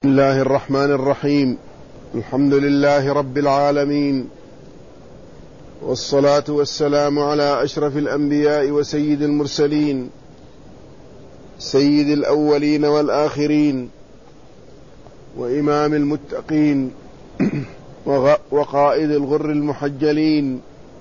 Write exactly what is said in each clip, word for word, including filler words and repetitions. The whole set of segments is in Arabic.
بسم الله الرحمن الرحيم. الحمد لله رب العالمين، والصلاة والسلام على أشرف الأنبياء وسيد المرسلين، سيد الأولين والآخرين، وإمام المتقين، وقائد الغر المحجلين،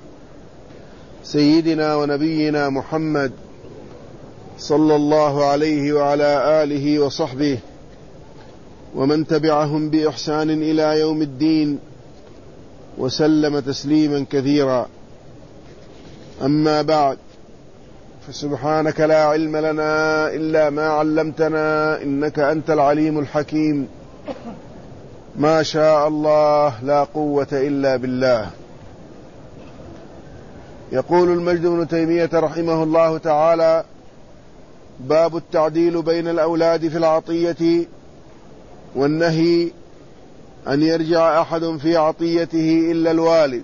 سيدنا ونبينا محمد صلى الله عليه وعلى آله وصحبه ومن تبعهم بإحسان إلى يوم الدين، وسلم تسليما كثيرا. أما بعد، فسبحانك لا علم لنا إلا ما علمتنا، إنك أنت العليم الحكيم. ما شاء الله، لا قوة إلا بالله. يقول المجد بن تيمية رحمه الله تعالى: باب التعديل بين الأولاد في العطية، والنهي أن يرجع أحد في عطيته إلا الوالد.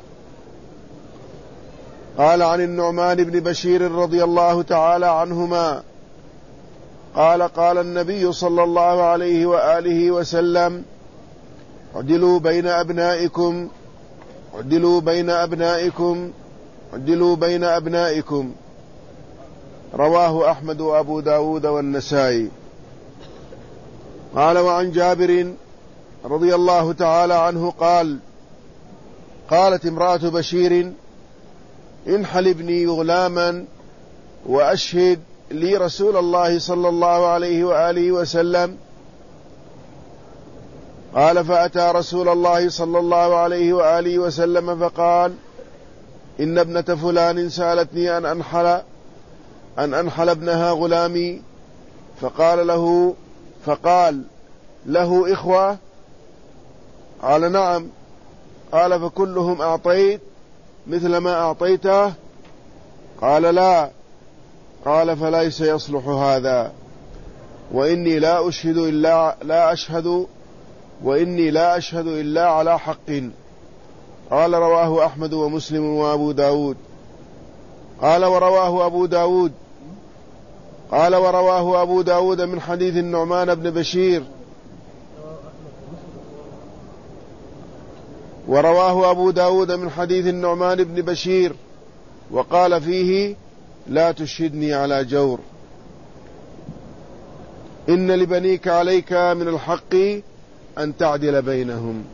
قال عن النعمان بن بشير رضي الله تعالى عنهما قال: قال النبي صلى الله عليه وآله وسلم: عدلوا بين أبنائكم عدلوا بين أبنائكم عدلوا بين أبنائكم. رواه أحمد وأبو داود والنسائي. قال: وعن جابر رضي الله تعالى عنه قال: قالت امرأة بشير: انحل ابني غلاما وأشهد لي رسول الله صلى الله عليه وآله وسلم. قال: فأتى رسول الله صلى الله عليه وآله وسلم فقال: إن ابنة فلان سألتني أن أنحل أن أنحل ابنها غلامي. فقال له فقال له إخوة؟ قال: نعم. قال: فكلهم أعطيت مثل ما أعطيته؟ قال: لا. قال: فليس يصلح هذا، وإني لا أشهد إلا لا أشهد وإني لا أشهد إلا على حق. قال: رواه أحمد ومسلم وأبو داود. قال: ورواه أبو داود قال ورواه أبو داود من حديث النعمان بن بشير ورواه أبو داود من حديث النعمان بن بشير وقال فيه: لا تشهدني على جور، إن لبنيك عليك من الحق أن تعدل بينهم.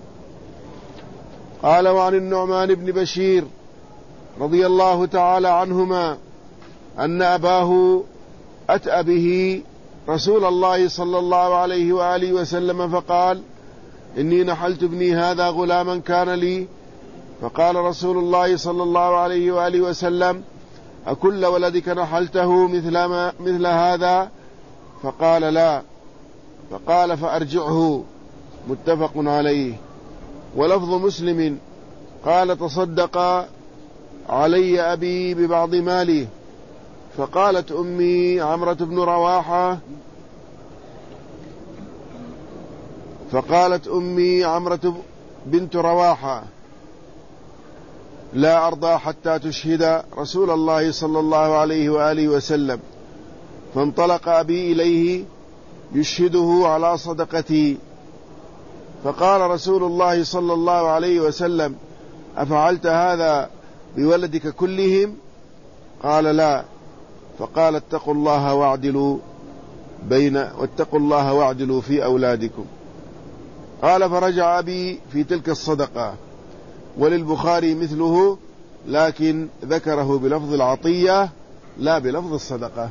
قال: وعن النعمان بن بشير رضي الله تعالى عنهما أن أباه أتى به رسول الله صلى الله عليه وآله وسلم فقال: إني نحلت ابني هذا غلاما كان لي. فقال رسول الله صلى الله عليه وآله وسلم: أكل ولدك نحلته مثل, ما مثل هذا؟ فقال: لا. فقال: فأرجعه. متفق عليه. ولفظ مسلم: قال: تصدق علي أبي ببعض مالي. فقالت أمي عمرة بن رواحة فقالت أمي عمرة بنت رواحة: لا أرضى حتى تشهد رسول الله صلى الله عليه وآله وسلم. فانطلق أبي إليه يشهده على صدقتي. فقال رسول الله صلى الله عليه وسلم: أفعلت هذا بولدك كلهم؟ قال: لا. فقال: اتقوا الله واعدلوا بين واتقوا الله واعدلوا في أولادكم. قال: فرجع أبي في تلك الصدقة. وللبخاري مثله، لكن ذكره بلفظ العطية لا بلفظ الصدقة.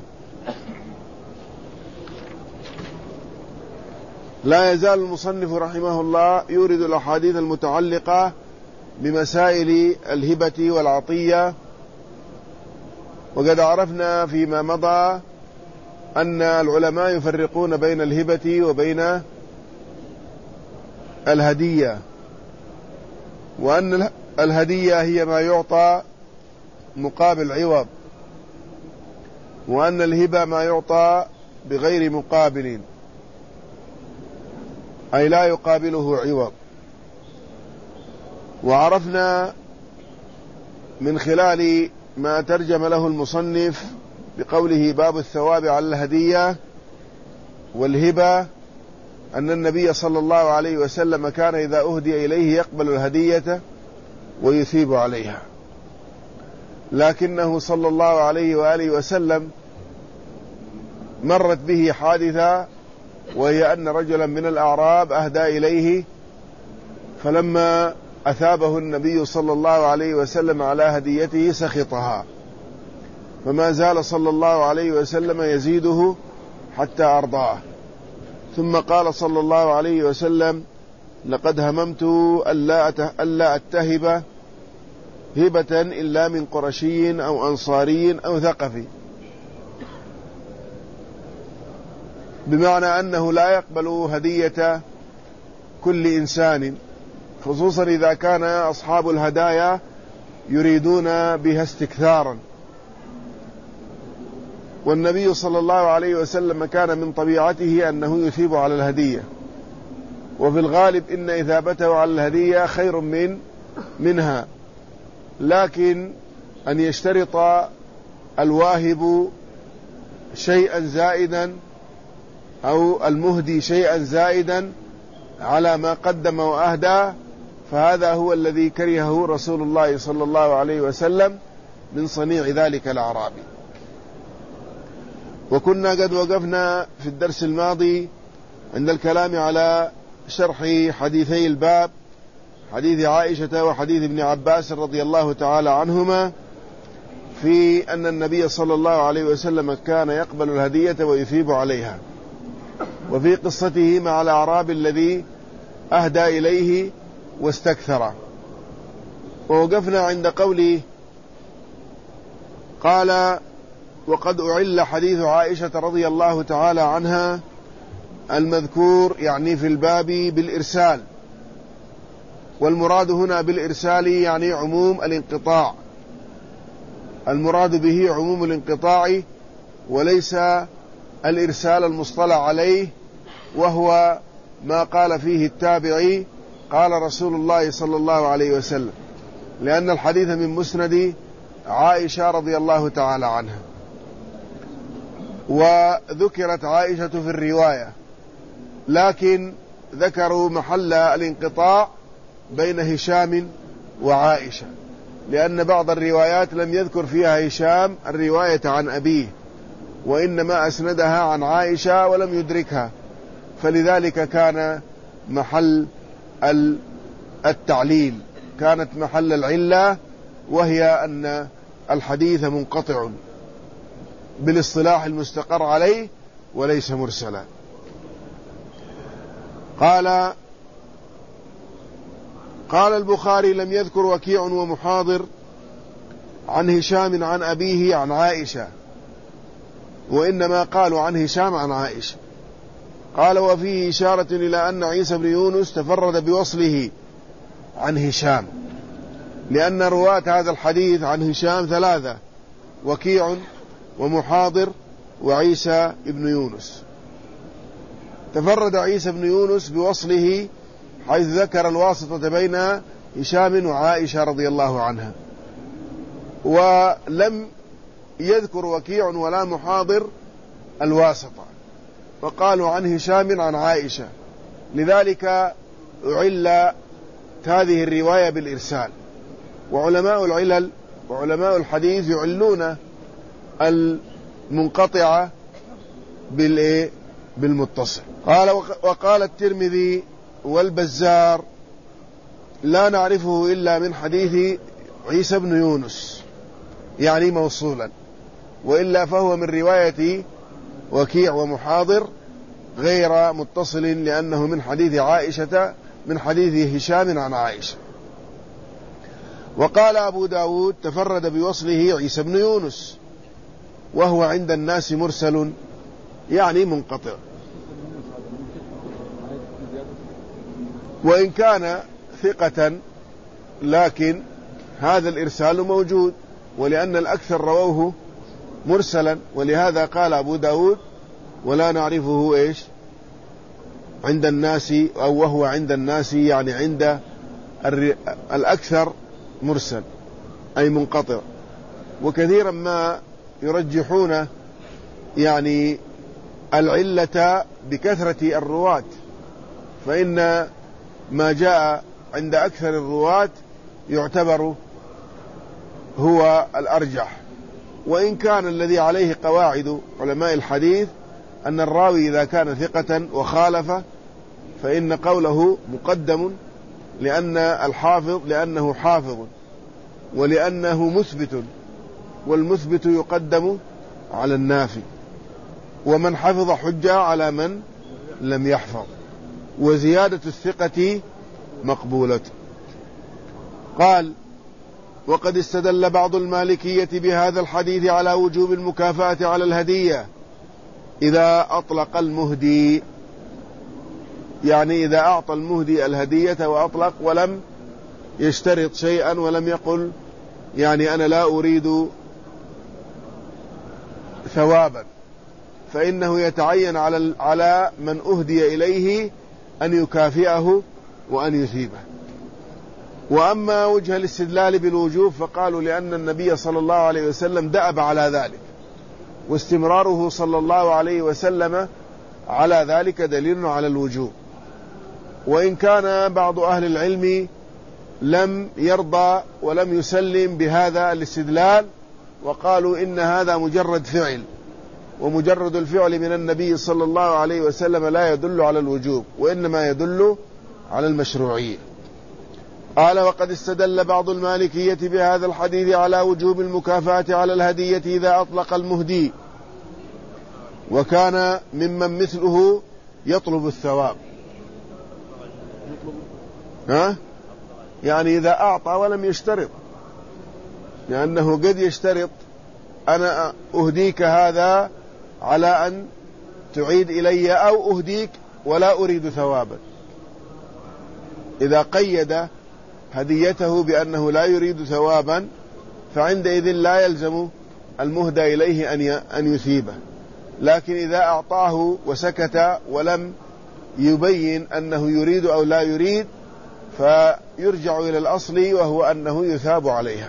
لا يزال المصنف رحمه الله يورد الأحاديث المتعلقة بمسائل الهبة والعطية. وقد عرفنا فيما مضى أن العلماء يفرقون بين الهبة وبين الهدية، وأن الهدية هي ما يعطى مقابل عوض، وأن الهبة ما يعطى بغير مقابل، أي لا يقابله عوض. وعرفنا من خلال ما ترجم له المصنف بقوله: باب الثواب على الهدية والهبة، أن النبي صلى الله عليه وسلم كان إذا أهدي إليه يقبل الهدية ويثيب عليها، لكنه صلى الله عليه وآله وسلم مرت به حادثة، وهي أن رجلا من الأعراب أهدى إليه، فلما أثابه النبي صلى الله عليه وسلم على هديته سخطها، فما زال صلى الله عليه وسلم يزيده حتى أرضاه. ثم قال صلى الله عليه وسلم: لقد هممت ألا أتهب هبة إلا من قرشي أو أنصاري أو ثقفي، بمعنى أنه لا يقبل هدية كل إنسان، خصوصا إذا كان أصحاب الهدايا يريدون بها استكثارا. والنبي صلى الله عليه وسلم كان من طبيعته أنه يثيب على الهدية، وفي الغالب إن إثابته على الهدية خير من منها، لكن أن يشترط الواهب شيئا زائدا أو المهدي شيئا زائدا على ما قدم وأهدى، فهذا هو الذي كرهه رسول الله صلى الله عليه وسلم من صنيع ذلك الأعرابي. وكنا قد وقفنا في الدرس الماضي عند الكلام على شرح حديثي الباب، حديث عائشة وحديث ابن عباس رضي الله تعالى عنهما، في أن النبي صلى الله عليه وسلم كان يقبل الهدية ويثيب عليها، وفي قصته مع الأعراب الذي أهدى إليه واستكثر. ووقفنا عند قوله قال: وقد أعل حديث عائشة رضي الله تعالى عنها المذكور يعني في الباب بالإرسال، والمراد هنا بالإرسال يعني عموم الانقطاع، المراد به عموم الانقطاع وليس الإرسال المصطلح عليه، وهو ما قال فيه التابعي قال رسول الله صلى الله عليه وسلم، لأن الحديث من مسند عائشة رضي الله تعالى عنها، وذكرت عائشة في الرواية، لكن ذكروا محل الانقطاع بين هشام وعائشة، لأن بعض الروايات لم يذكر فيها هشام الرواية عن أبيه، وإنما أسندها عن عائشة ولم يدركها، فلذلك كان محل التعليل، كانت محل العلة، وهي أن الحديث منقطع بالاصطلاح المستقر عليه وليس مرسلا. قال قال البخاري: لم يذكر وكيع ومحاضر عن هشام عن أبيه عن عائشة، وإنما قالوا عن هشام عن عائشة. قال: وفيه إشارة إلى أن عيسى بن يونس تفرد بوصله عن هشام، لأن رواة هذا الحديث عن هشام ثلاثة: وكيع ومحاضر وعيسى بن يونس. تفرد عيسى بن يونس بوصله حيث ذكر الواسطة بين هشام وعائشة رضي الله عنها، ولم يذكر وكيع ولا محاضر الواسطة، وقالوا عن هشام عن عائشة، لذلك أعل هذه الرواية بالإرسال. وعلماء العلل وعلماء الحديث يعلون المنقطعة بالمتصل. قال: وقال الترمذي والبزار: لا نعرفه إلا من حديث عيسى بن يونس، يعني موصولا، وإلا فهو من رواية وكيع ومحاضر غير متصل، لأنه من حديث عائشة من حديث هشام عن عائشة. وقال أبو داود: تفرد بوصله عيسى بن يونس، وهو عند الناس مرسل، يعني منقطع، وإن كان ثقة لكن هذا الإرسال موجود، ولأن الأكثر رووه مرسلا، ولهذا قال أبو داود: ولا نعرفه إيش عند الناس، أو وهو عند الناس يعني عند الأكثر مرسل أي منقطع. وكثيرا ما يرجحون يعني العلة بكثرة الرواة، فإن ما جاء عند أكثر الرواة يعتبر هو الأرجح، وإن كان الذي عليه قواعد علماء الحديث أن الراوي إذا كان ثقة وخالف فإن قوله مقدم، لأن الحافظ لأنه حافظ ولأنه مثبت، والمثبت يقدم على النافي، ومن حفظ حجة على من لم يحفظ، وزيادة الثقة مقبولة. قال: وقد استدل بعض المالكية بهذا الحديث على وجوب المكافأة على الهدية إذا أطلق المهدي، يعني إذا أعطى المهدي الهدية وأطلق ولم يشترط شيئا ولم يقل يعني أنا لا أريد ثوابا، فإنه يتعين على على من أهدي إليه أن يكافئه وأن يثيبه. وأما وجه الاستدلال بالوجوب فقالوا لأن النبي صلى الله عليه وسلم دأب على ذلك، واستمراره صلى الله عليه وسلم على ذلك دليل على الوجوب، وإن كان بعض أهل العلم لم يرضى ولم يسلم بهذا الاستدلال، وقالوا إن هذا مجرد فعل، ومجرد الفعل من النبي صلى الله عليه وسلم لا يدل على الوجوب، وإنما يدل على المشروعية. قال: وقد استدل بعض المالكية بهذا الحديث على وجوب المكافأة على الهدية إذا أطلق المهدي، وكان ممن مثله يطلب الثواب. ها؟ يعني إذا أعطى ولم يشترط، لأنه قد يشترط أنا أهديك هذا على أن تعيد إلي، أو أهديك ولا أريد ثوابا. إذا قيد هديته بأنه لا يريد ثوابا فعندئذ لا يلزم المهدى إليه أن يثيبه، لكن إذا أعطاه وسكت ولم يبين أنه يريد أو لا يريد فيرجع إلى الأصل، وهو أنه يثاب عليها.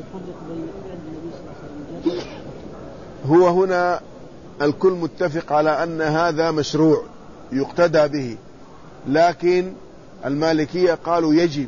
هو هنا الكل متفق على أن هذا مشروع يقتدى به، لكن المالكية قالوا يجب،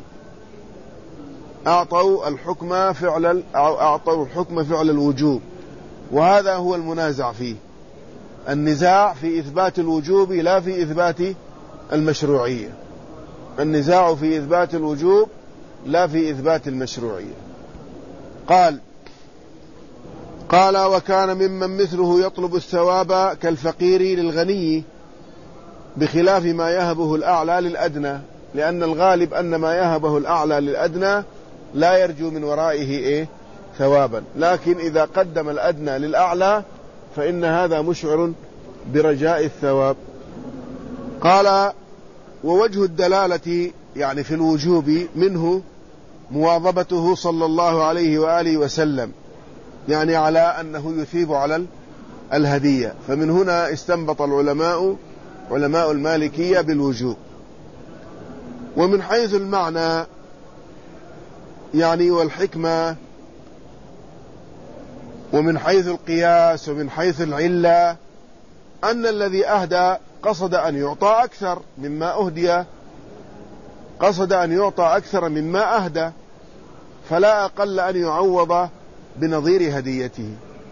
أعطوا الحكم فعل أو أعطوا الحكم فعل الوجوب، وهذا هو المنازع فيه. النزاع في إثبات الوجوب لا في إثبات المشروعية، النزاع في إثبات الوجوب لا في إثبات المشروعية. قال قال وكان ممن مثله يطلب الثواب كالفقير للغني، بخلاف ما يهبه الأعلى للأدنى، لأن الغالب أن ما يهبه الأعلى للأدنى لا يرجو من ورائه إيه؟ ثوابا، لكن إذا قدم الأدنى للأعلى فإن هذا مشعر برجاء الثواب. قال: ووجه الدلالة يعني في الوجوب منه مواظبته صلى الله عليه وآله وسلم، يعني على أنه يثيب على الهدية، فمن هنا استنبط العلماء علماء المالكية بالوجوب. ومن حيث المعنى يعني والحكمة، ومن حيث القياس، ومن حيث العلة، أن الذي أهدى قصد أن يعطى أكثر مما أهدي، قصد أن يعطى أكثر مما أهدى، فلا أقل أن يعوض بنظير هديته.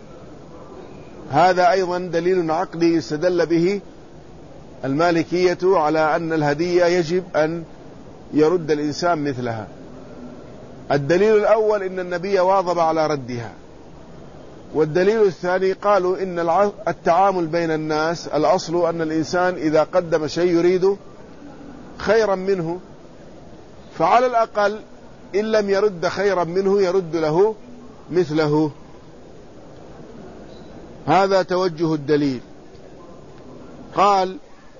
هذا أيضا دليل عقلي يستدل به المالكية على أن الهدية يجب أن يرد الإنسان مثلها. الدليل الأول إن النبي واظب على ردها، والدليل الثاني قالوا إن التعامل بين الناس الأصل أن الإنسان إذا قدم شيء يريد خيرا منه، فعلى الأقل إن لم يرد خيرا منه يرد له مثله. هذا توجه الدليل. قال: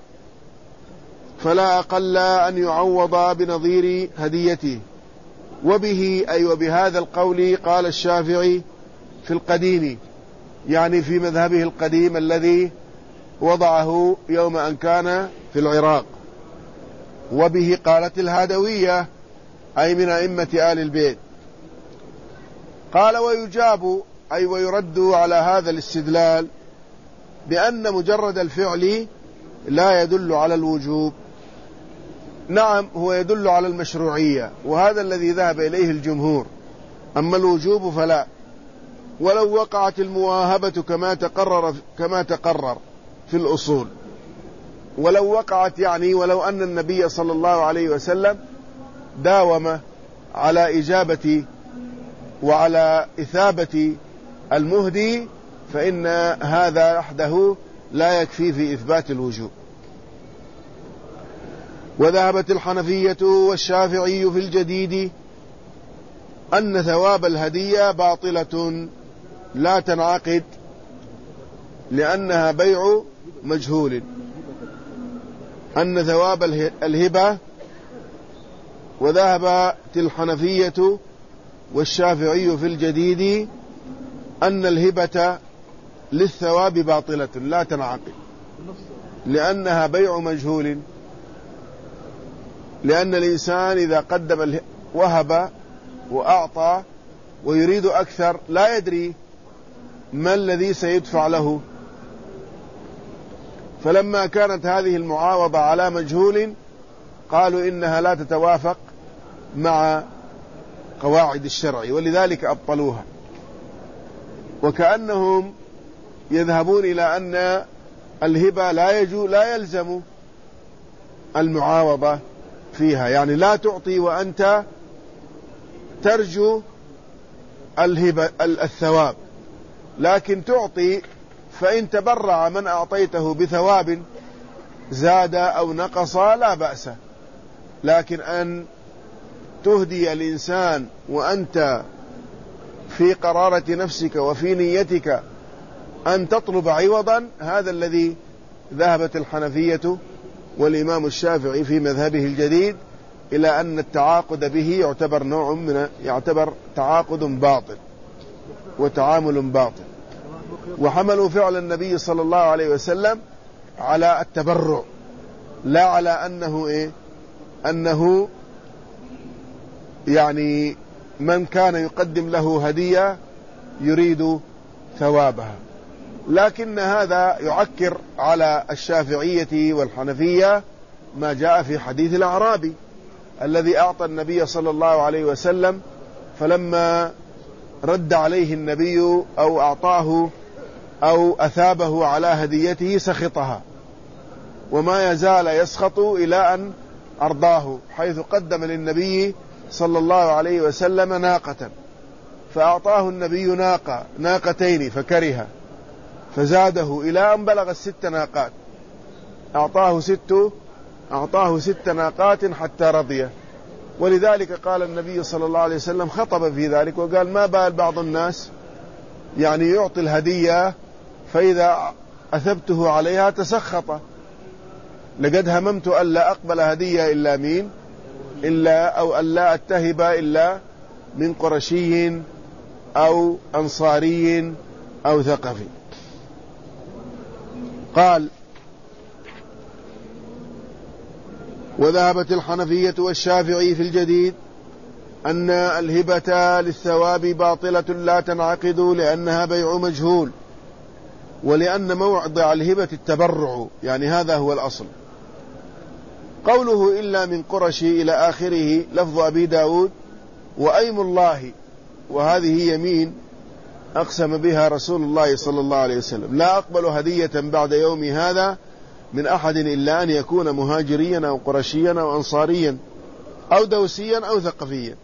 فلا أقل أن يعوض بنظير هديته. وبه أي وبهذا القول قال الشافعي في القديم، يعني في مذهبه القديم الذي وضعه يوم أن كان في العراق. وبه قالت الهادوية أي من أئمة آل البيت. قال: ويجاب أي ويرد على هذا الاستدلال بأن مجرد الفعل لا يدل على الوجوب، نعم هو يدل على المشروعية، وهذا الذي ذهب إليه الجمهور. أما الوجوب فلا. ولو وقعت المواهبة كما تقرر كما تقرر في الأصول، ولو وقعت يعني ولو أن النبي صلى الله عليه وسلم داوم على إجابة وعلى إثابة المهدي، فإن هذا وحده لا يكفي في إثبات الوجوب. وذهبت الحنفية والشافعي في الجديد أن ثواب الهدية باطلة لا تنعقد لأنها بيع مجهول. أن ثواب الهبة. وذهبت الحنفية والشافعي في الجديد أن الهبة للثواب باطلة لا تنعقد لأنها بيع مجهول، لأن الإنسان إذا قدم وهب وأعطى ويريد أكثر لا يدري ما الذي سيدفع له، فلما كانت هذه المعاوضة على مجهول قالوا إنها لا تتوافق مع قواعد الشرع، ولذلك أبطلوها. وكأنهم يذهبون إلى أن الهبة لا يجو لا يلزم المعاوضة فيها، يعني لا تعطي وأنت ترجو الهبة الثواب، لكن تعطي فإن تبرع من أعطيته بثواب زاد أو نقص لا بأس. لكن أن تهدي الإنسان وأنت في قرارة نفسك وفي نيتك أن تطلب عوضا، هذا الذي ذهبت الحنفية والإمام الشافعي في مذهبه الجديد إلى أن التعاقد به يعتبر نوع من يعتبر تعاقد باطل وتعامل باطل. وحملوا فعل النبي صلى الله عليه وسلم على التبرع لا على أنه إيه أنه يعني من كان يقدم له هدية يريد ثوابها. لكن هذا يعكر على الشافعية والحنفية ما جاء في حديث الأعرابي الذي أعطى النبي صلى الله عليه وسلم، فلما رد عليه النبي أو أعطاه أو أثابه على هديته سخطها، وما يزال يسخط إلى أن أرضاه، حيث قدم للنبي صلى الله عليه وسلم ناقة، فأعطاه النبي ناقة ناقتين فكره، فزاده إلى أن بلغ الست ناقات، أعطاه ست أعطاه ست ناقات حتى رضي. ولذلك قال النبي صلى الله عليه وسلم خطب في ذلك وقال: ما بال بعض الناس يعني يعطي الهدية فإذا أثبته عليها تسخط، لقد هممت ألا أقبل هدية إلا مين إلا أو ألا أتهب إلا من قرشي أو أنصاري أو ثقفي. قال: وذهبت الحنفية والشافعي في الجديد أن الهبة للثواب باطلة لا تنعقد لأنها بيع مجهول، ولأن موضع الهبة التبرع، يعني هذا هو الأصل. قوله إلا من قرش إلى آخره لفظ أبي داود. وأيم الله، وهذه يمين أقسم بها رسول الله صلى الله عليه وسلم: لا أقبل هدية بعد يوم هذا من أحد إلا أن يكون مهاجريا أو قرشيا أو أنصاريا أو دوسيا أو ثقفيا.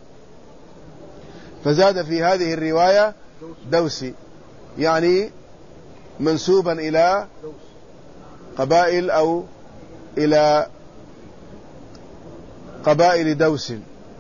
فزاد في هذه الرواية دوسي، يعني منسوبا إلى قبائل أو إلى قبائل دوس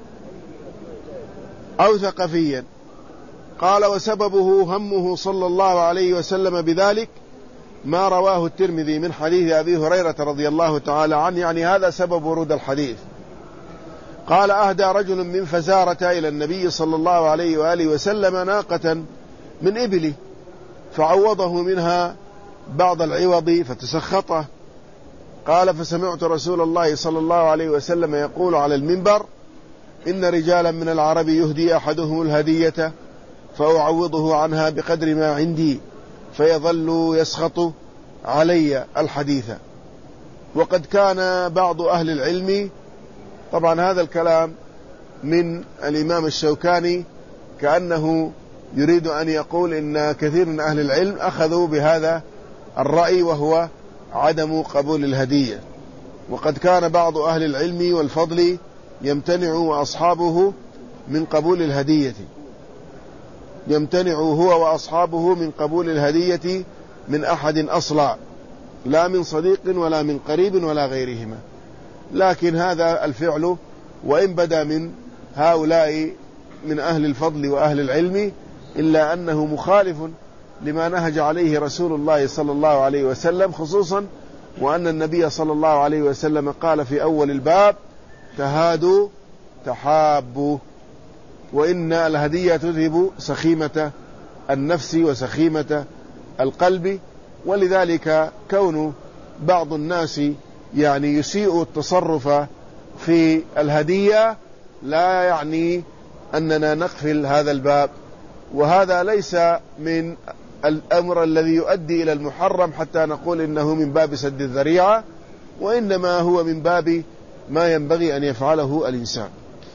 أو ثقفيا. قال: وسببه همه صلى الله عليه وسلم بذلك ما رواه الترمذي من حديث أبي هريرة رضي الله تعالى عنه، يعني هذا سبب ورود الحديث. قال: أهدى رجل من فزارة إلى النبي صلى الله عليه وآله وسلم ناقة من إبله، فعوضه منها بعض العوض فتسخطه. قال: فسمعت رسول الله صلى الله عليه وسلم يقول على المنبر: إن رجالا من العرب يهدي أحدهم الهدية فأعوضه عنها بقدر ما عندي فيظل يسخط علي الحديث. وقد كان بعض أهل العلم طبعا هذا الكلام من الإمام الشوكاني كأنه يريد أن يقول إن كثير من أهل العلم أخذوا بهذا الرأي وهو عدم قبول الهدية، وقد كان بعض أهل العلم والفضل يمتنع وأصحابه من قبول الهدية يمتنع هو وأصحابه من قبول الهدية من أحد أصلا، لا من صديق ولا من قريب ولا غيرهما. لكن هذا الفعل وإن بدا من هؤلاء من أهل الفضل وأهل العلم إلا أنه مخالف لما نهج عليه رسول الله صلى الله عليه وسلم، خصوصا وأن النبي صلى الله عليه وسلم قال في أول الباب: تهادوا تحابوا، وإن الهدية تذهب سخيمة النفس وسخيمة القلب. ولذلك كون بعض الناس يعني يسيء التصرف في الهدية لا يعني أننا نقفل هذا الباب، وهذا ليس من الأمر الذي يؤدي إلى المحرم حتى نقول إنه من باب سد الذريعة، وإنما هو من باب ما ينبغي أن يفعله الإنسان.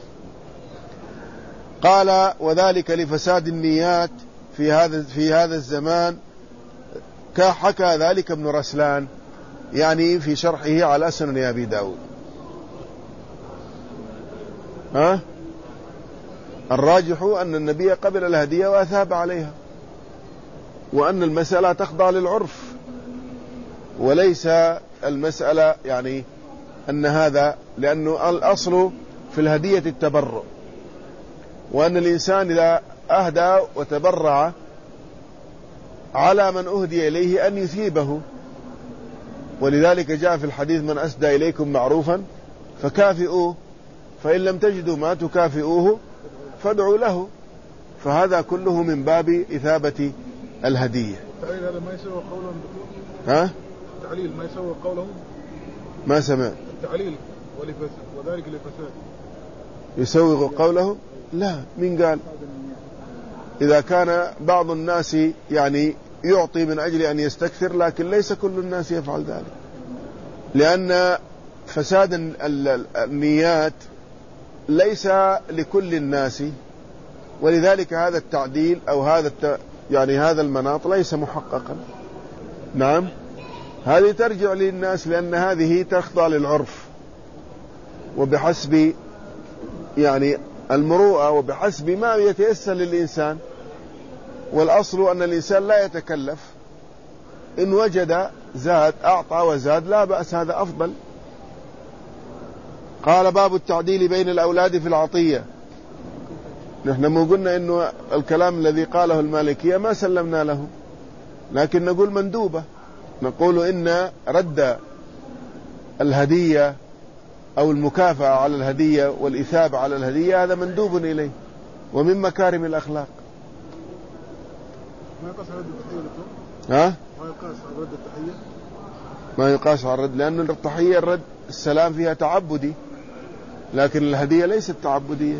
قال: وذلك لفساد النيات في هذا في هذا الزمان، كحكى ذلك ابن رسلان يعني في شرحه على سنن أبي داود. ها؟ الراجح أن النبي قبل الهدية وأثاب عليها، وأن المسألة تخضع للعرف، وليس المسألة يعني أن هذا، لأنه الأصل في الهدية التبرع، وأن الإنسان إذا أهدى وتبرع على من أهدي إليه أن يثيبه، ولذلك جاء في الحديث: من أسدى إليكم معروفا فكافئوه، فإن لم تجدوا ما تكافئوه فادعوا له. فهذا كله من باب إثابة الهدية. التعليل هذا ما يسوى قولهم؟ ها؟ التعليل ما يسوى قولهم؟ ما سمع. التعليل وذلك لفساد يسوغ قولهم؟ لا، من قال؟ إذا كان بعض الناس يعني يعطي من أجل أن يستكثر، لكن ليس كل الناس يفعل ذلك، لأن فساد النيات ليس لكل الناس، ولذلك هذا التعديل أو هذا الت... يعني هذا المناط ليس محققا. نعم، هذه ترجع للناس، لأن هذه تخضع للعرف وبحسب يعني المروءة وبحسب ما يتيسر للإنسان، والأصل أن الإنسان لا يتكلف، إن وجد زاد أعطى وزاد لا بأس، هذا أفضل. قال: باب التعديل بين الأولاد في العطية. نحن مو قلنا إنه الكلام الذي قاله المالكية ما سلمنا له، لكن نقول مندوبة، نقول إن رد الهدية أو المكافأة على الهدية والإثابة على الهدية هذا مندوب إليه ومن مكارم الأخلاق. ما يقاس على رد التحية؟ ها؟ ما يقاس على رد التحية؟ ما يقاس على الرد، لأن التحية الرد السلام فيها تعبدي، لكن الهدية ليست تعبدية.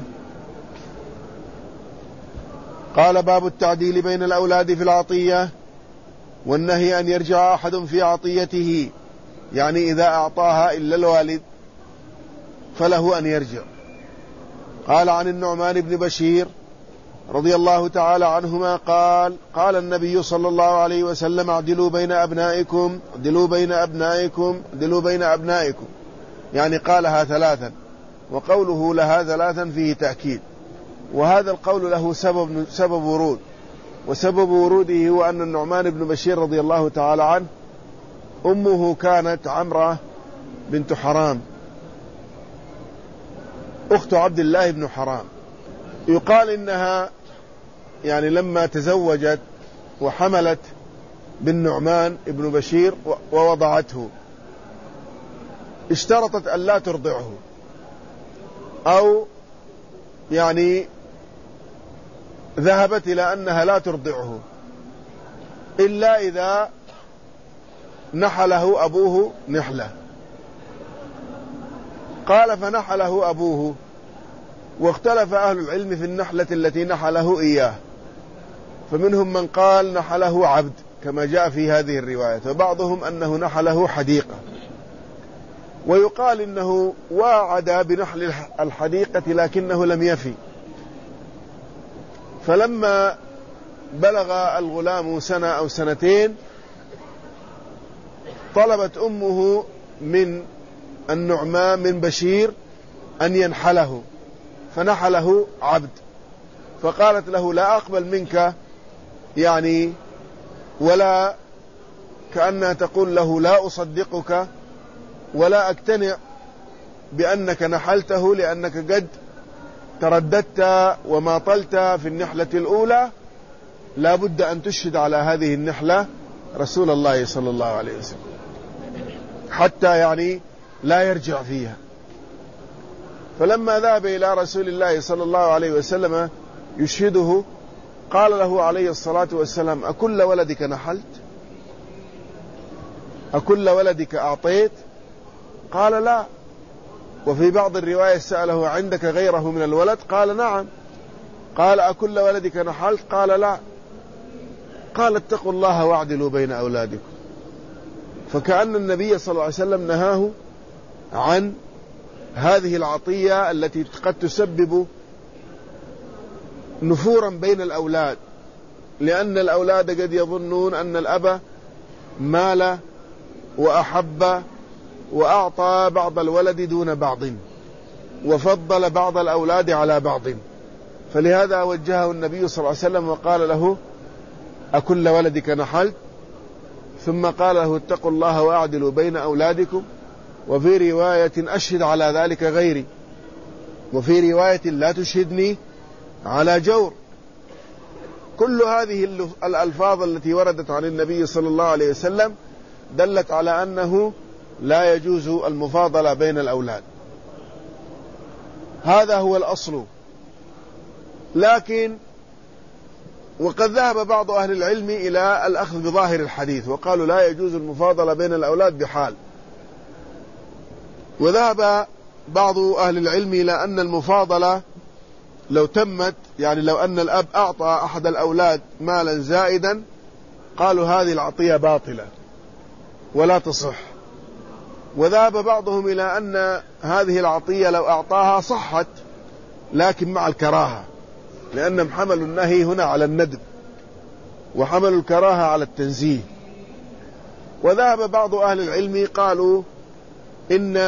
قال: باب التعديل بين الأولاد في العطية، والنهي أن يرجع أحد في عطيته، يعني إذا أعطاها إلا الوالد فله أن يرجع. قال: عن النعمان بن بشير رضي الله تعالى عنهما قال: قال النبي صلى الله عليه وسلم: اعدلوا بين أبنائكم اعدلوا بين أبنائكم اعدلوا بين أبنائكم، يعني قالها ثلاثا، وقوله لها ثلاثا فيه تأكيد، وهذا القول له سبب, سبب ورود، وسبب وروده هو أن النعمان بن بشير رضي الله تعالى عنه أمه كانت عمرة بنت حرام أخت عبد الله بن حرام. يقال إنها يعني لما تزوجت وحملت بالنعمان بن بشير ووضعته اشترطت أن لا ترضعه، أو يعني ذهبت إلى أنها لا ترضعه إلا إذا نحله أبوه نحلة. قال: فنحله أبوه، واختلف أهل العلم في النحلة التي نحله إياه، فمنهم من قال نحله عبد كما جاء في هذه الرواية، وبعضهم أنه نحله حديقة. ويقال إنه واعد بنحل الحديقة لكنه لم يفي، فلما بلغ الغلام سنة أو سنتين طلبت أمه من النعمان من بشير أن ينحله، فنحله عبد، فقالت له لا أقبل منك، يعني ولا كأنها تقول له لا أصدقك ولا أقتنع بأنك نحلته، لأنك قد ترددت وماطلت في النحلة الأولى، لا بد أن تشهد على هذه النحلة رسول الله صلى الله عليه وسلم حتى يعني لا يرجع فيها. فلما ذهب إلى رسول الله صلى الله عليه وسلم يشهده قال له عليه الصلاة والسلام أكل ولدك نحلت؟ أكل ولدك أعطيت؟ قال لا. وفي بعض الرواية سأله عندك غيره من الولد؟ قال نعم. قال أكل ولدك نحلت؟ قال لا. قال اتقوا الله واعدلوا بين أولادكم. فكأن النبي صلى الله عليه وسلم نهاه عن هذه العطية التي قد تسبب نفورا بين الأولاد، لأن الأولاد قد يظنون أن الأب مال وأحب وأعطى بعض الولد دون بعض وفضل بعض الأولاد على بعض، فلهذا وجهه النبي صلى الله عليه وسلم وقال له أكل ولدك نحلت؟ ثم قال له اتقوا الله وأعدلوا بين أولادكم، وفي رواية أشهد على ذلك غيري، وفي رواية لا تشهدني على جور. كل هذه الألفاظ التي وردت عن النبي صلى الله عليه وسلم دلت على أنه لا يجوز المفاضلة بين الأولاد، هذا هو الأصل. لكن وقد ذهب بعض أهل العلم إلى الأخذ بظاهر الحديث وقالوا لا يجوز المفاضلة بين الأولاد بحال. وذهب بعض أهل العلم إلى أن المفاضلة لو تمت، يعني لو أن الأب أعطى أحد الأولاد مالا زائدا، قالوا هذه العطية باطلة ولا تصح. وذهب بعضهم إلى أن هذه العطية لو أعطاها صحت لكن مع الكراهة، لأن حمل النهي هنا على الندب وحمل الكراهة على التنزيه. وذهب بعض أهل العلم قالوا إن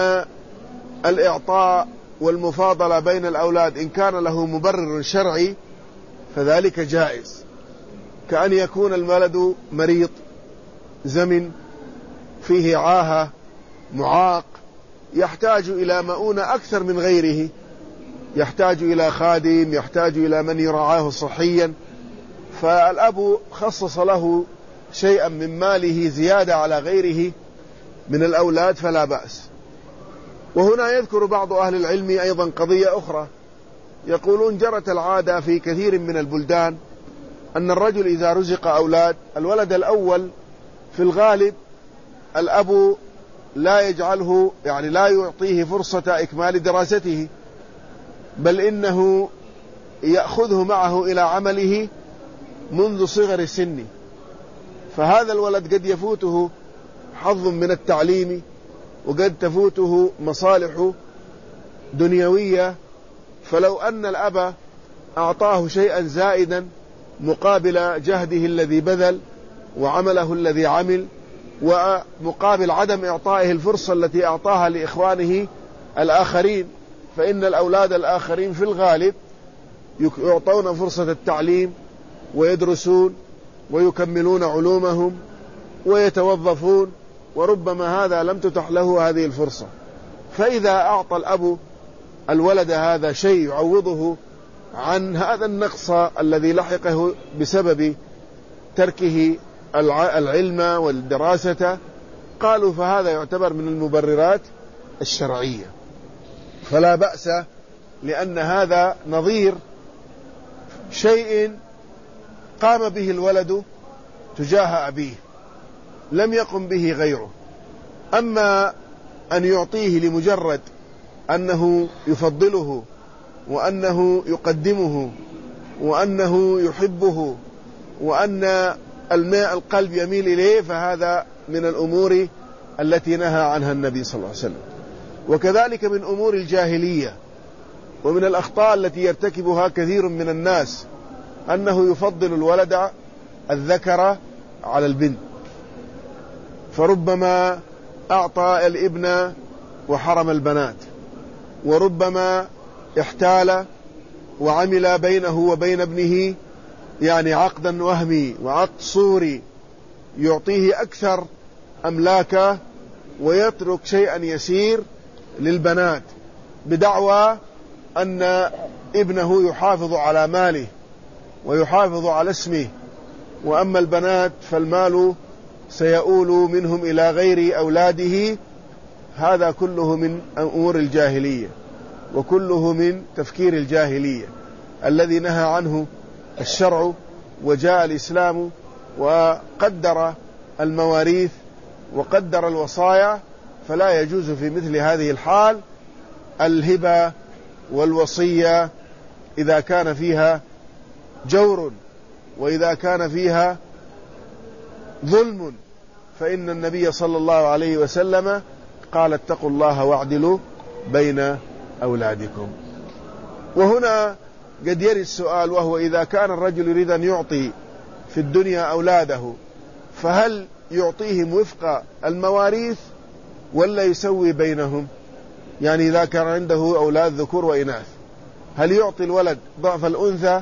الإعطاء والمفاضلة بين الأولاد إن كان له مبرر شرعي فذلك جائز، كأن يكون الولد مريض زمن فيه عاهة معاق يحتاج إلى مؤونة أكثر من غيره، يحتاج إلى خادم، يحتاج إلى من يرعاه صحيا، فالأب خصص له شيئا من ماله زيادة على غيره من الأولاد فلا بأس. وهنا يذكر بعض أهل العلم أيضا قضية أخرى، يقولون جرت العادة في كثير من البلدان أن الرجل إذا رزق أولاد، الولد الأول في الغالب الأب لا يجعله، يعني لا يعطيه فرصة إكمال دراسته، بل إنه يأخذه معه إلى عمله منذ صغر سنه، فهذا الولد قد يفوته حظ من التعليم وقد تفوته مصالح دنيوية، فلو أن الأب أعطاه شيئا زائدا مقابل جهده الذي بذل وعمله الذي عمل، ومقابل عدم إعطائه الفرصة التي أعطاها لإخوانه الآخرين، فإن الأولاد الآخرين في الغالب يعطون فرصة التعليم ويدرسون ويكملون علومهم ويتوظفون، وربما هذا لم تتح له هذه الفرصة. فإذا أعطى الأب الولد هذا شيء يعوضه عن هذا النقص الذي لحقه بسبب تركه العلم والدراسة، قالوا فهذا يعتبر من المبررات الشرعية فلا بأس، لأن هذا نظير شيء قام به الولد تجاه أبيه لم يقم به غيره. أما أن يعطيه لمجرد أنه يفضله وأنه يقدمه وأنه يحبه وأن الماء القلب يميل إليه، فهذا من الأمور التي نهى عنها النبي صلى الله عليه وسلم. وكذلك من أمور الجاهلية ومن الأخطاء التي يرتكبها كثير من الناس أنه يفضل الولد الذكر على البنت، فربما أعطى الابن وحرم البنات، وربما احتال وعمل بينه وبين ابنه يعني عقدا وهمي وعقد صوري يعطيه أكثر أملاكه ويترك شيئا يسير للبنات بدعوى أن ابنه يحافظ على ماله ويحافظ على اسمه، وأما البنات فالمال سيؤول منهم إلى غير أولاده. هذا كله من أمور الجاهلية وكله من تفكير الجاهلية الذي نهى عنه الشرع، وجاء الإسلام وقدر المواريث وقدر الوصايا، فلا يجوز في مثل هذه الحال الهبة والوصية إذا كان فيها جور وإذا كان فيها ظلم، فإن النبي صلى الله عليه وسلم قال اتقوا الله واعدلوا بين أولادكم. وهنا قد يري السؤال، وهو إذا كان الرجل يريد أن يعطي في الدنيا أولاده فهل يعطيهم وفق المواريث ولا يسوي بينهم؟ يعني إذا كان عنده أولاد ذكور وإناث هل يعطي الولد ضعف الأنثى،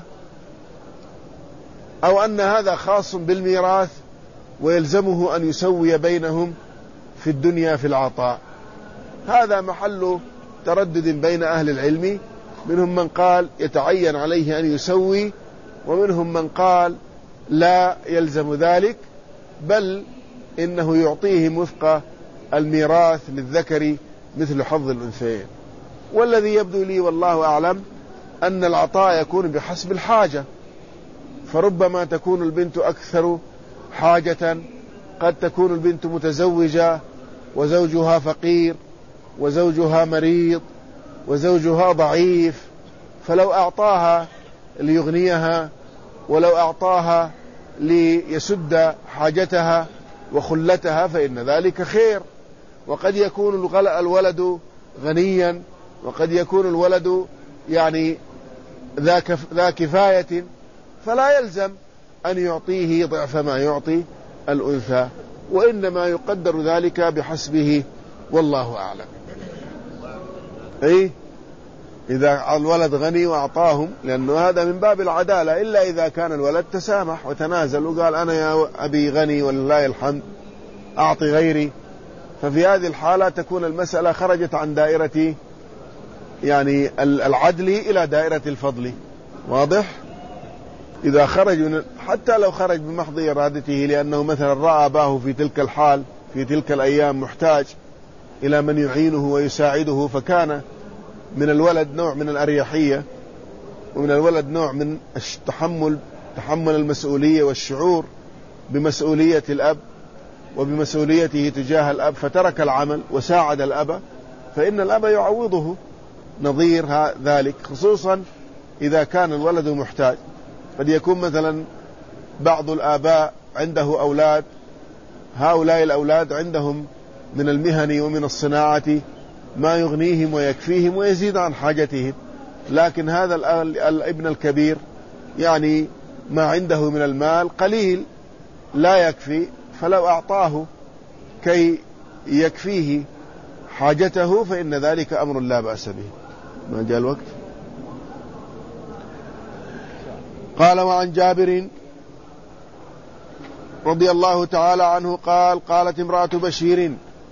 أو أن هذا خاص بالميراث ويلزمه أن يسوي بينهم في الدنيا في العطاء؟ هذا محل تردد بين أهل العلم، منهم من قال يتعين عليه أن يسوي، ومنهم من قال لا يلزم ذلك، بل إنه يعطيهم وفق الميراث للذكر مثل حظ الأنثيين. والذي يبدو لي والله أعلم أن العطاء يكون بحسب الحاجة، فربما تكون البنت أكثر حاجة، قد تكون البنت متزوجة وزوجها فقير وزوجها مريض وزوجها ضعيف، فلو أعطاها ليغنيها ولو أعطاها ليسد حاجتها وخلتها فإن ذلك خير. وقد يكون الولد غنيا وقد يكون الولد يعني ذا كفاية، فلا يلزم أن يعطيه ضعف ما يعطي الأنثى، وإنما يقدر ذلك بحسبه والله أعلم. أي إذا الولد غني وأعطاهم، لأنه هذا من باب العدالة، إلا إذا كان الولد تسامح وتنازل وقال أنا يا أبي غني ولله الحمد أعطي غيري، ففي هذه الحالة تكون المسألة خرجت عن دائرة يعني العدل إلى دائرة الفضل. واضح؟ إذا خرج من حتى لو خرج بمحض إرادته، لأنه مثلا رأى أباه في تلك الحال في تلك الأيام محتاج إلى من يعينه ويساعده، فكان من الولد نوع من الأريحية ومن الولد نوع من التحمل تحمل المسؤولية والشعور بمسؤولية الأب وبمسؤوليته تجاه الأب، فترك العمل وساعد الأب، فإن الأب يعوضه نظير ذلك، خصوصا إذا كان الولد محتاج. قد يكون مثلا بعض الآباء عنده أولاد، هؤلاء الأولاد عندهم من المهن ومن الصناعة ما يغنيهم ويكفيهم ويزيد عن حاجتهم، لكن هذا الابن الكبير يعني ما عنده من المال قليل لا يكفي، فلو أعطاه كي يكفيه حاجته فإن ذلك أمر لا بأس به. ما جاء الوقت. قال وعن جابر رضي الله تعالى عنه قال قالت امرأة بشير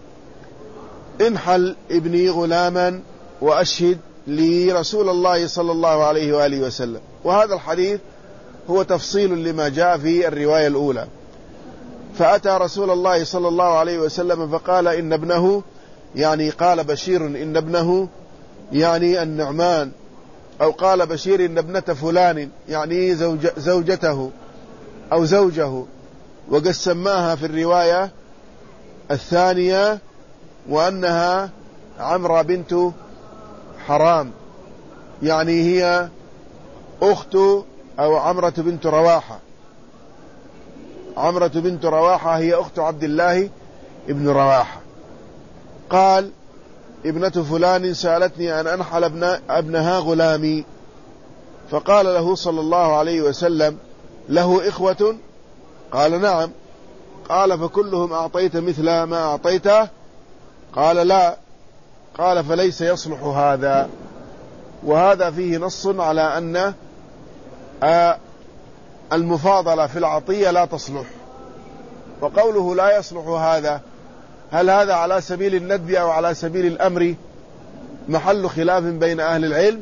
انحل ابني غلاما وأشهد لي رسول الله صلى الله عليه وآله وسلم. وهذا الحديث هو تفصيل لما جاء في الرواية الأولى. فأتى رسول الله صلى الله عليه وسلم فقال إن ابنه، يعني قال بشير إن ابنه يعني النعمان، أو قال بشير إن ابنة فلان يعني زوج زوجته أو زوجه، وقد سماها في الرواية الثانية وأنها عمرة بنت حرام، يعني هي أخت أو عمرة بنت رواحة. عمرة بنت رواحة هي أخت عبد الله ابن رواحة. قال ابنة فلان سألتني أن أنحل ابن ابنها غلامي. فقال له صلى الله عليه وسلم: له إخوة؟ قال: نعم. قال: فكلهم أعطيت مثل ما أعطيته؟ قال: لا. قال: فليس يصلح هذا. وهذا فيه نص على أن المفاضلة في العطية لا تصلح. وقوله لا يصلح هذا، هل هذا على سبيل الندب أو على سبيل الأمر؟ محل خلاف بين أهل العلم،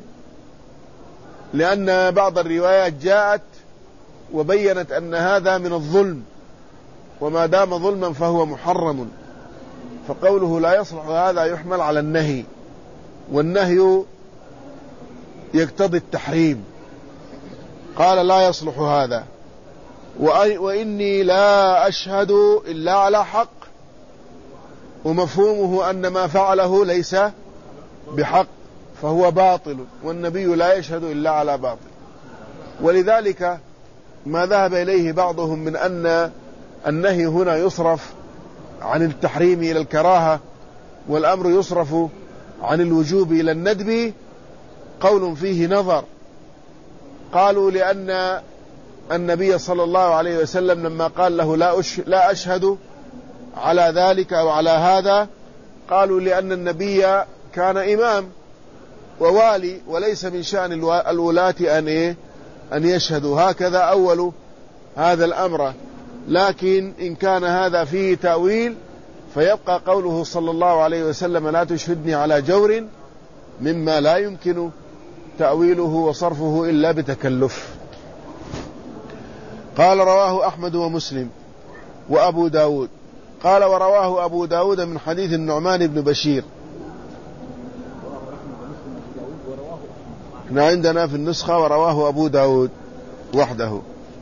لأن بعض الروايات جاءت وبينت أن هذا من الظلم، وما دام ظلما فهو محرم. فقوله لا يصلح هذا يحمل على النهي، والنهي يقتضي التحريم. قال: لا يصلح هذا، وإني لا أشهد إلا على حق. ومفهومه أن ما فعله ليس بحق فهو باطل، والنبي لا يشهد إلا على باطل. ولذلك ما ذهب إليه بعضهم من أن النهي هنا يصرف عن التحريم إلى الكراهة، والأمر يصرف عن الوجوب إلى الندب، قول فيه نظر. قالوا لأن النبي صلى الله عليه وسلم لما قال له لا, أش لا أشهد على ذلك أو على هذا، قالوا لأن النبي كان إمام ووالي، وليس من شأن الولاة أن, إيه؟ أن يشهدوا. هكذا أول هذا الأمر. لكن إن كان هذا فيه تأويل فيبقى قوله صلى الله عليه وسلم: لا تشهدني على جور، مما لا يمكن تأويله وصرفه إلا بتكلف. قال: رواه أحمد ومسلم وأبو داود. قال: ورواه أبو داود من حديث النعمان بن بشير. احنا عندنا في النسخة ورواه أبو داود وحده،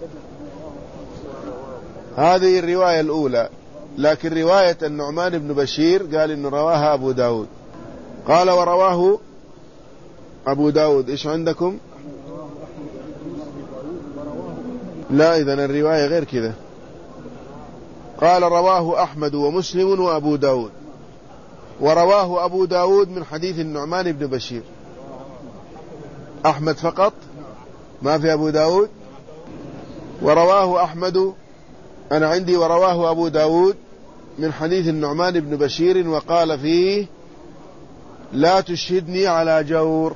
هذه الرواية الأولى. لكن رواية النعمان بن بشير قال إن رواها أبو داود. قال: ورواه أبو داود. إيش عندكم؟ لا، إذن الرواية غير كذا. قال: رواه أحمد ومسلم وأبو داود. ورواه أبو داود من حديث النعمان بن بشير. أحمد فقط، ما في أبو داود. ورواه أحمد، أنا عندي ورواه أبو داود من حديث النعمان بن بشير، وقال فيه: لا تشهدني على جور.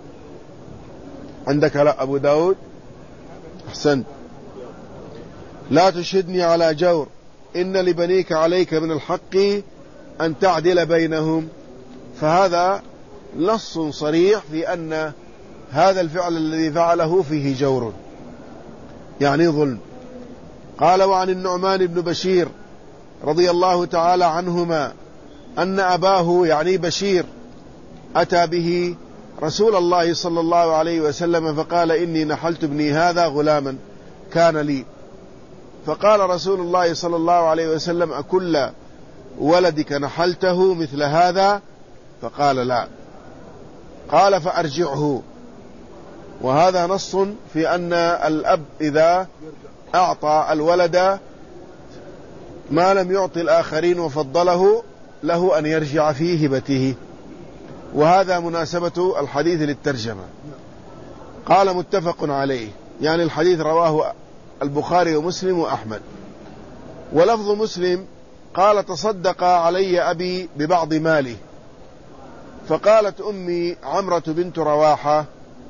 عندك لا أبو داود؟ أحسنت. لا تشهدني على جور، إن لبنيك عليك من الحق أن تعدل بينهم. فهذا نص صريح في أن هذا الفعل الذي فعله فيه جور، يعني ظلم. قال: وعن النعمان بن بشير رضي الله تعالى عنهما أن أباه يعني بشير أتى به رسول الله صلى الله عليه وسلم فقال: إني نحلت ابني هذا غلاما كان لي. فقال رسول الله صلى الله عليه وسلم: أكل ولدك نحلته مثل هذا؟ فقال: لا. قال: فأرجعه. وهذا نص في أن الأب إذا أعطى الولد ما لم يعطي الآخرين وفضله له أن يرجع في هبته. وهذا مناسبة الحديث للترجمة. قال: متفق عليه، يعني الحديث رواه البخاري ومسلم وأحمد. ولفظ مسلم: قال: تصدق علي أبي ببعض ماله. فقالت أمي عمرة بنت رواحة: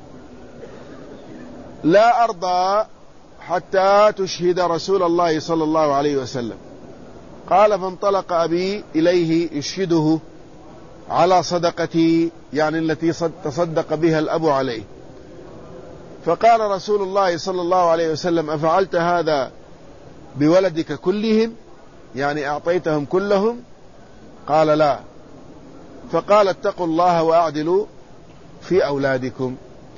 لا أرضى حتى تشهد رسول الله صلى الله عليه وسلم. قال: فانطلق أبي إليه يشهده على صدقتي، يعني التي تصدق بها الأب عليه. فقال رسول الله صلى الله عليه وسلم: أفعلت هذا بولدك كلهم، يعني أعطيتهم كلهم؟ قال: لا. فقال: اتقوا الله وأعدلوا في أولادكم.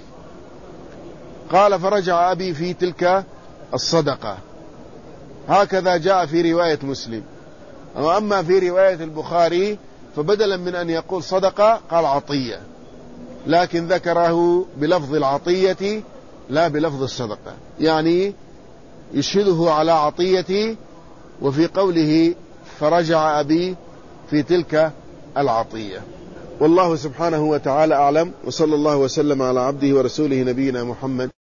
قال: فرجع أبي في تلك الصدقة. هكذا جاء في رواية مسلم. وأما في رواية البخاري فبدلا من أن يقول صدقة قال عطية، لكن ذكره بلفظ العطية لا بلفظ الصدقة، يعني يشهده على عطيتي. وفي قوله فرجع أبي في تلك العطية. والله سبحانه وتعالى أعلم، وصلى الله وسلم على عبده ورسوله نبينا محمد